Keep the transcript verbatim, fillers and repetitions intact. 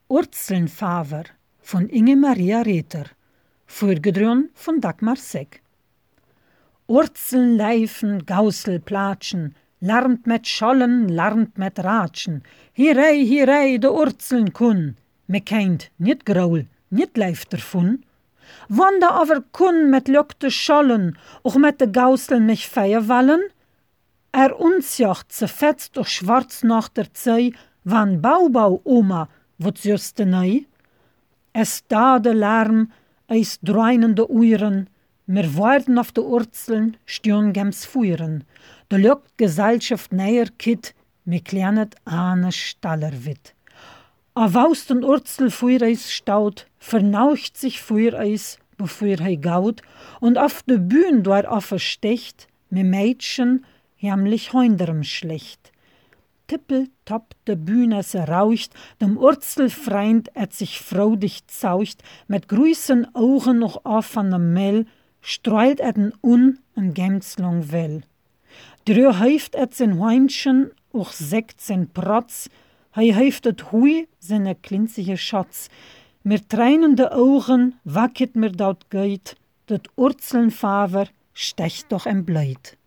Urzelnfaver von Inge Maria Reter, vorgedrungen von Dagmar Seck. Urzeln leifen, Gausel platschen, larmt met Schollen, larmt met Ratschen. Hierei, hierei, de Urzeln kun, me keint niet graul, niet leift ervon. Wann da aber kun met lukte Schollen, och met de Gausel mich feierwallen? Er unsjacht zerfetzt durch schwarz nach der Zei, wann Baubau, Oma, wat juste nei? Es da de Lärm, eis dreinende Uhren, mir warten auf de Urzeln, stürn gems Fuiren. De lukt Gesellschaft näher kit, mir klernet ane staller wit. A waust den Urzel Fuireis staut, vernaucht sich Fuireis, bevor hei gaut, und auf de Bühn dort affe stecht, mir Mädchen, jämlich heunderem schlecht. Tippel, tapp, de Bühne se raucht, dem Urzelfreind et sich freudig zaucht, mit grüßen Augen noch auf an dem Mell, streut et en un en gemslong well. Drö heuft et sein Heimchen, och sekt sein Protz, hei heuft et hui, seine klinzige Schatz. Mit tränende Augen wacket mir daut geit, dat Urzelnfaver stecht doch em Bleit.